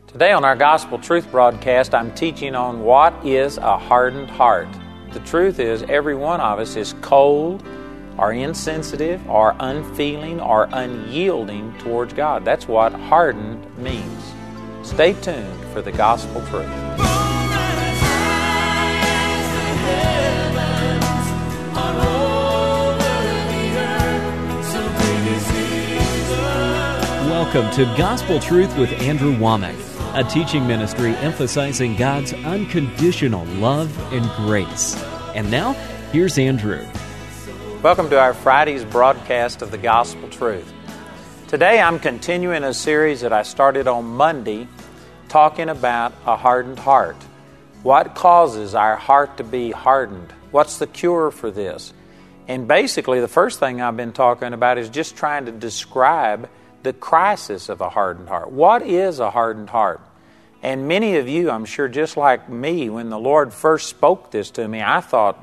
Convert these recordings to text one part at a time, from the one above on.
Today on our Gospel Truth broadcast, I'm teaching on what is a hardened heart. The truth is, every one of us is cold, or insensitive, or unfeeling, or unyielding towards God. That's what hardened means. Stay tuned for the Gospel Truth. Welcome to Gospel Truth with Andrew Womack, a teaching ministry emphasizing God's unconditional love and grace. And now, here's Andrew. Welcome to our Friday's broadcast of the Gospel Truth. Today I'm continuing a series that I started on Monday, talking about a hardened heart. What causes our heart to be hardened? What's the cure for this? And basically, the first thing I've been talking about is just trying to describe the crisis of a hardened heart. What is a hardened heart? And many of you, I'm sure, just like me, when the Lord first spoke this to me, I thought,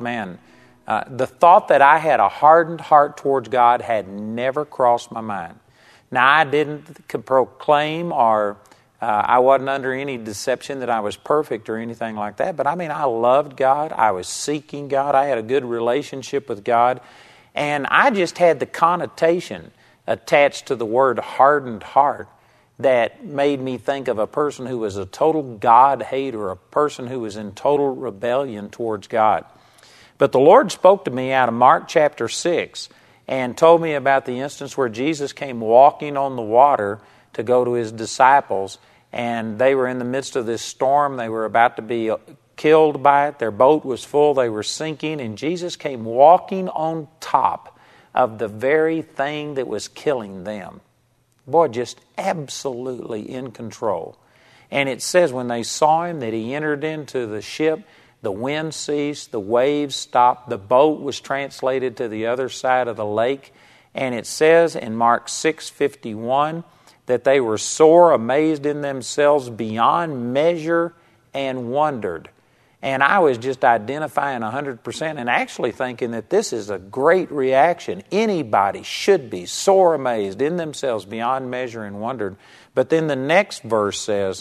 the thought that I had a hardened heart towards God had never crossed my mind. Now, I didn't proclaim or I wasn't under any deception that I was perfect or anything like that, but I loved God. I was seeking God. I had a good relationship with God. And I just had the connotation attached to the word hardened heart that made me think of a person who was a total God hater, a person who was in total rebellion towards God. But the Lord spoke to me out of Mark chapter 6 and told me about the instance where Jesus came walking on the water to go to His disciples, and they were in the midst of this storm. They were about to be killed by it. Their boat was full. They were sinking, and Jesus came walking on top of the very thing that was killing them. Boy, just absolutely in control. And it says when they saw Him that He entered into the ship, the wind ceased, the waves stopped, the boat was translated to the other side of the lake. And it says in Mark 6:51 that they were sore amazed in themselves beyond measure and wondered. And I was just identifying 100% and actually thinking that this is a great reaction. Anybody should be sore amazed in themselves beyond measure and wondered. But then the next verse says,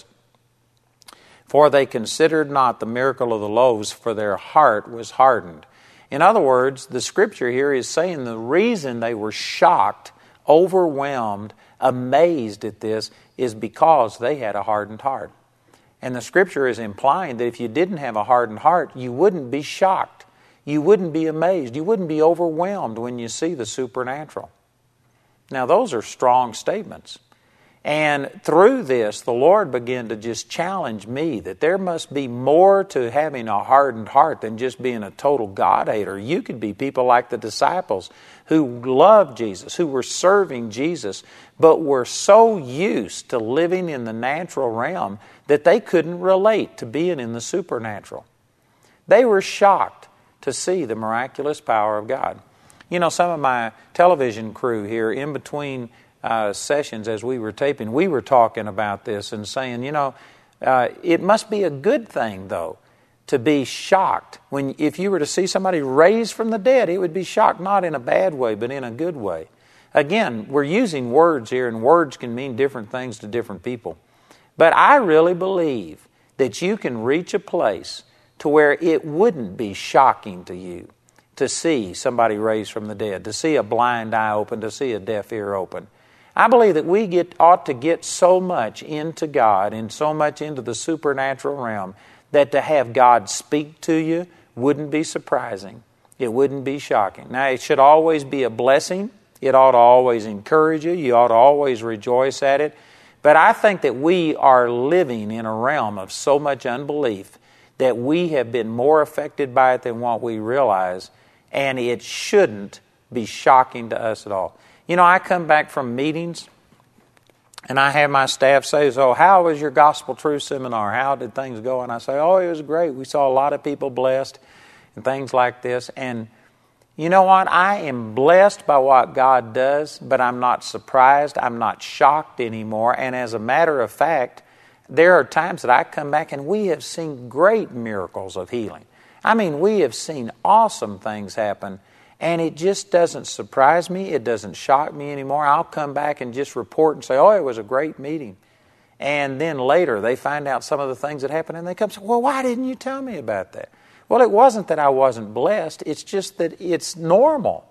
"For they considered not the miracle of the loaves, for their heart was hardened." In other words, the Scripture here is saying the reason they were shocked, overwhelmed, amazed at this is because they had a hardened heart. And the Scripture is implying that if you didn't have a hardened heart, you wouldn't be shocked. You wouldn't be amazed. You wouldn't be overwhelmed when you see the supernatural. Now, those are strong statements. And through this, the Lord began to just challenge me that there must be more to having a hardened heart than just being a total God hater. You could be people like the disciples who loved Jesus, who were serving Jesus, but were so used to living in the natural realm that they couldn't relate to being in the supernatural. They were shocked to see the miraculous power of God. You know, some of my television crew here, in between sessions as we were taping, we were talking about this and saying, it must be a good thing, though, to be shocked. If you were to see somebody raised from the dead, it would be shocked, not in a bad way, but in a good way. Again, we're using words here, and words can mean different things to different people. But I really believe that you can reach a place to where it wouldn't be shocking to you to see somebody raised from the dead, to see a blind eye open, to see a deaf ear open. I believe that we ought to get so much into God and so much into the supernatural realm that to have God speak to you wouldn't be surprising. It wouldn't be shocking. Now, it should always be a blessing. It ought to always encourage you. You ought to always rejoice at it. But I think that we are living in a realm of so much unbelief that we have been more affected by it than what we realize, and it shouldn't be shocking to us at all. You know, I come back from meetings, and I have my staff say, "So how was your Gospel Truth seminar? How did things go?" And I say, "Oh, it was great. We saw a lot of people blessed," and things like this. And you know what? I am blessed by what God does, but I'm not surprised. I'm not shocked anymore. And as a matter of fact, there are times that I come back and we have seen great miracles of healing. We have seen awesome things happen. And it just doesn't surprise me. It doesn't shock me anymore. I'll come back and just report and say, "Oh, it was a great meeting." And then later they find out some of the things that happened and they come and say, well, why didn't you tell me about that? Well, it wasn't that I wasn't blessed. It's just that it's normal.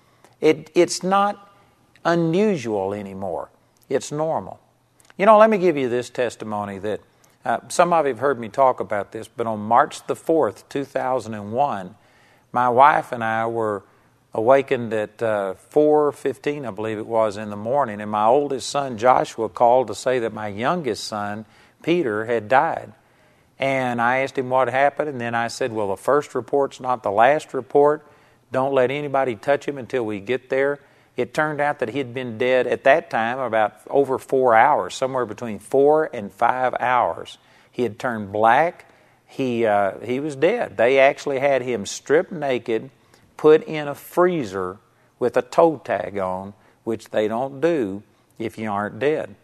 It's not unusual anymore. It's normal. You know, let me give you this testimony that some of you have heard me talk about this, but on March the 4th, 2001, my wife and I were awakened at 4:15, I believe it was, in the morning, and my oldest son, Joshua, called to say that my youngest son, Peter, had died. And I asked him what happened, and then I said, well, the first report's not the last report. Don't let anybody touch him until we get there. It turned out that he had been dead at that time about over 4 hours, somewhere between 4 and 5 hours. He had turned black. He was dead. They actually had him stripped naked, put in a freezer with a toe tag on, which they don't do if you aren't dead.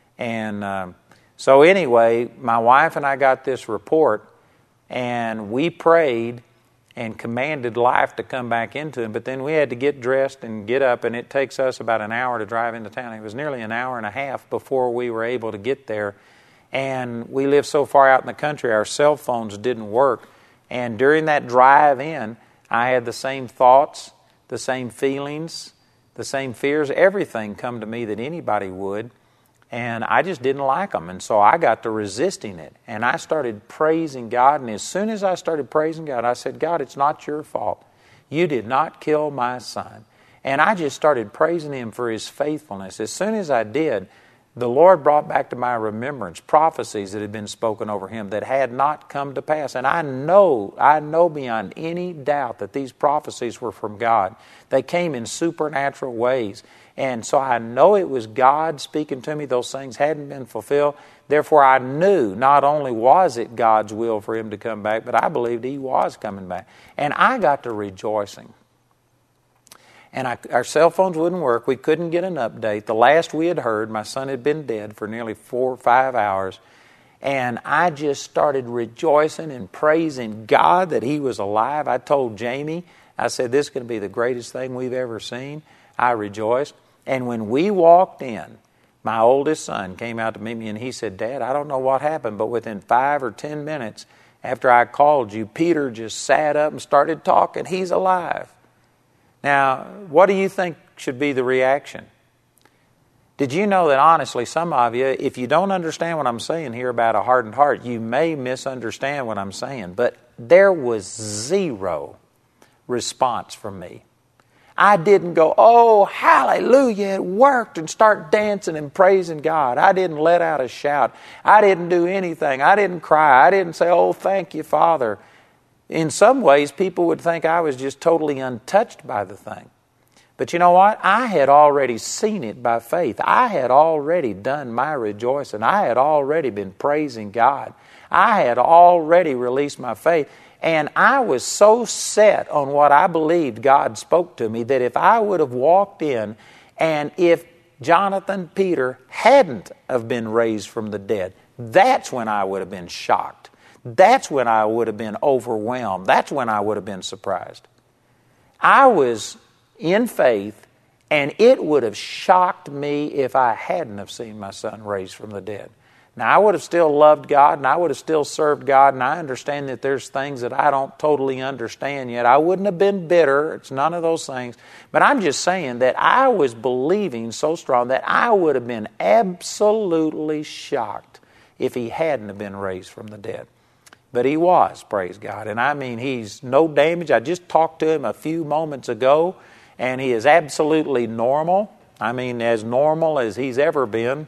And so anyway, my wife and I got this report, and we prayed and commanded life to come back into him, but then we had to get dressed and get up, and it takes us about an hour to drive into town. It was nearly an hour and a half before we were able to get there, and we lived so far out in the country, our cell phones didn't work, and during that drive in, I had the same thoughts, the same feelings, the same fears, everything come to me that anybody would, and I just didn't like them. And so I got to resisting it. And I started praising God. And as soon as I started praising God, I said, God, it's not your fault. You did not kill my son. And I just started praising Him for His faithfulness. As soon as I did, the Lord brought back to my remembrance prophecies that had been spoken over him that had not come to pass. And I know beyond any doubt that these prophecies were from God. They came in supernatural ways. And so I know it was God speaking to me. Those things hadn't been fulfilled. Therefore, I knew not only was it God's will for him to come back, but I believed he was coming back. And I got to rejoicing. And our cell phones wouldn't work. We couldn't get an update. The last we had heard, my son had been dead for nearly 4 or 5 hours. And I just started rejoicing and praising God that he was alive. I told Jamie, I said, this is going to be the greatest thing we've ever seen. I rejoiced. And when we walked in, my oldest son came out to meet me and he said, Dad, I don't know what happened, but within 5 or 10 minutes after I called you, Peter just sat up and started talking. He's alive. Now, what do you think should be the reaction? Did you know that honestly, some of you, if you don't understand what I'm saying here about a hardened heart, you may misunderstand what I'm saying, but there was zero response from me. I didn't go, oh, hallelujah, it worked, and start dancing and praising God. I didn't let out a shout. I didn't do anything. I didn't cry. I didn't say, oh, thank you, Father. In some ways, people would think I was just totally untouched by the thing. But you know what? I had already seen it by faith. I had already done my rejoicing. I had already been praising God. I had already released my faith. And I was so set on what I believed God spoke to me that if I would have walked in and if Jonathan Peter hadn't have been raised from the dead, that's when I would have been shocked. That's when I would have been overwhelmed. That's when I would have been surprised. I was in faith, and it would have shocked me if I hadn't have seen my son raised from the dead. Now, I would have still loved God, and I would have still served God, and I understand that there's things that I don't totally understand yet. I wouldn't have been bitter. It's none of those things. But I'm just saying that I was believing so strong that I would have been absolutely shocked if he hadn't have been raised from the dead. But he was, praise God. And I mean, he's no damage. I just talked to him a few moments ago, and he is absolutely normal. I mean, as normal as he's ever been.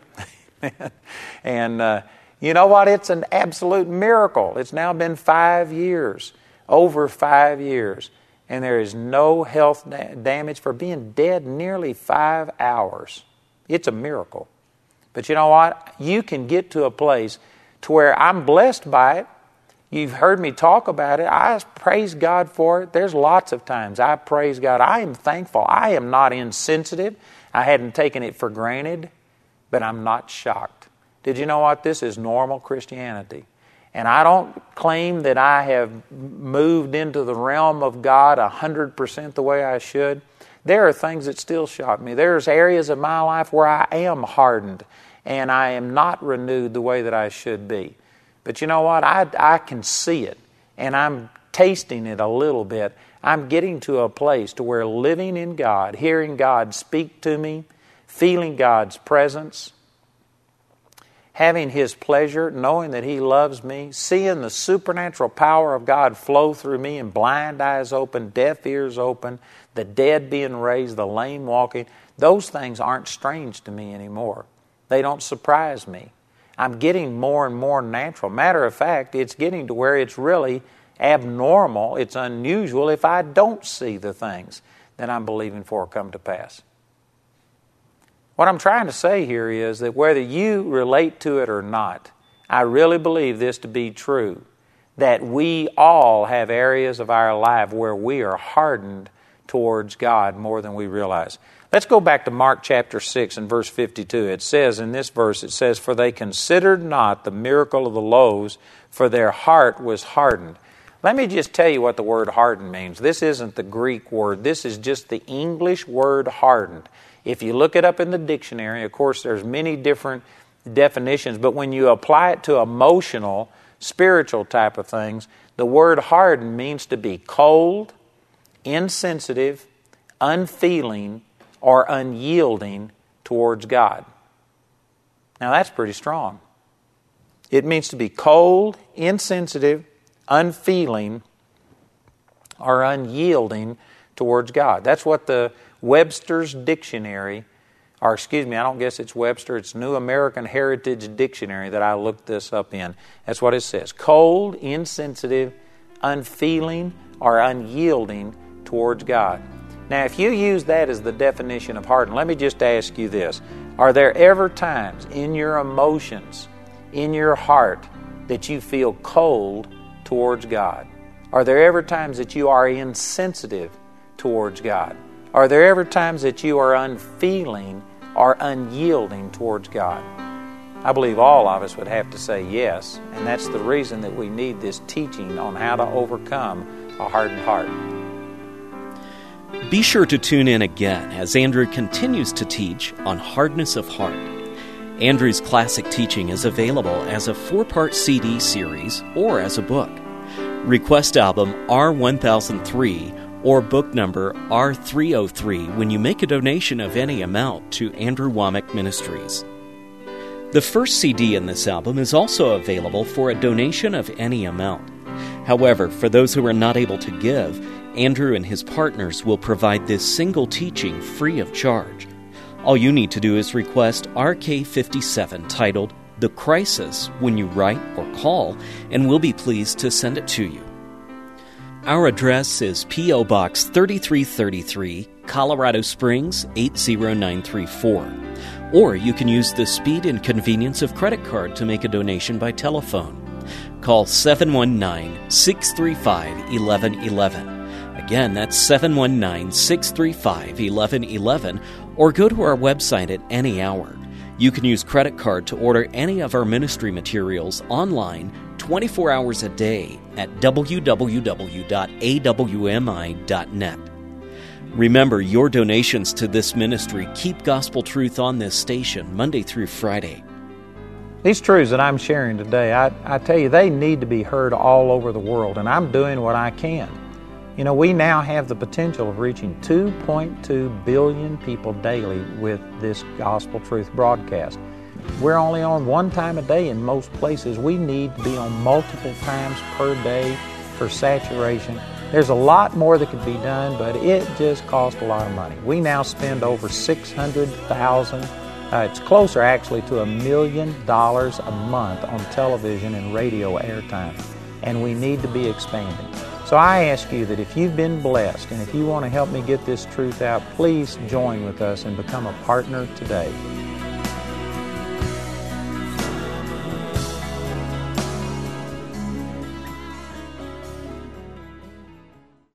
And you know what? It's an absolute miracle. It's now been 5 years, over 5 years, and there is no health damage for being dead nearly 5 hours. It's a miracle. But you know what? You can get to a place to where I'm blessed by it. You've heard me talk about it. I praise God for it. There's lots of times I praise God. I am thankful. I am not insensitive. I hadn't taken it for granted, but I'm not shocked. Did you know what? This is normal Christianity. And I don't claim that I have moved into the realm of God 100% the way I should. There are things that still shock me. There's areas of my life where I am hardened. and I am not renewed the way that I should be. But you know what? I can see it, and I'm tasting it a little bit. I'm getting to a place to where living in God, hearing God speak to me, feeling God's presence, having His pleasure, knowing that He loves me, seeing the supernatural power of God flow through me, and blind eyes open, deaf ears open, the dead being raised, the lame walking. Those things aren't strange to me anymore. They don't surprise me. I'm getting more and more natural. Matter of fact, it's getting to where it's really abnormal, it's unusual if I don't see the things that I'm believing for come to pass. What I'm trying to say here is that whether you relate to it or not, I really believe this to be true, that we all have areas of our life where we are hardened towards God more than we realize. Let's go back to Mark chapter 6 and verse 52. It says in this verse, it says, "For they considered not the miracle of the loaves, for their heart was hardened." Let me just tell you what the word hardened means. This isn't the Greek word. This is just the English word hardened. If you look it up in the dictionary, of course, there's many different definitions, but when you apply it to emotional, spiritual type of things, the word hardened means to be cold, insensitive, unfeeling, or unyielding towards God. Now that's pretty strong. It means to be cold, insensitive, unfeeling, or unyielding towards God. That's what the Webster's Dictionary, or excuse me, I don't guess it's Webster, it's New American Heritage Dictionary that I looked this up in. That's what it says. Cold, insensitive, unfeeling, or unyielding towards God. Now, if you use that as the definition of hardened, let me just ask you this. Are there ever times in your emotions, in your heart, that you feel cold towards God? Are there ever times that you are insensitive towards God? Are there ever times that you are unfeeling or unyielding towards God? I believe all of us would have to say yes, and that's the reason that we need this teaching on how to overcome a hardened heart. Be sure to tune in again as Andrew continues to teach on hardness of heart. Andrew's classic teaching is available as a 4-part CD series or as a book. Request album R1003 or book number R303 when you make a donation of any amount to Andrew Wommack Ministries. The first CD in this album is also available for a donation of any amount. However, for those who are not able to give, Andrew and his partners will provide this single teaching free of charge. All you need to do is request RK57 titled The Crisis when you write or call, and we'll be pleased to send it to you. Our address is P.O. Box 3333, Colorado Springs 80934. Or you can use the speed and convenience of credit card to make a donation by telephone. Call 719-635-1111. Again, that's 719-635-1111, or go to our website at any hour. You can use credit card to order any of our ministry materials online 24 hours a day at www.awmi.net. Remember, your donations to this ministry keep gospel truth on this station Monday through Friday. These truths that I'm sharing today, I tell you, they need to be heard all over the world, and I'm doing what I can. You know, we now have the potential of reaching 2.2 billion people daily with this gospel truth broadcast. We're only on one time a day in most places. We need to be on multiple times per day for saturation. There's a lot more that could be done, but it just costs a lot of money. We now spend over $600,000. It's closer actually to $1 million a month on television and radio airtime, and we need to be expanding. So I ask you that if you've been blessed and if you want to help me get this truth out, please join with us and become a partner today.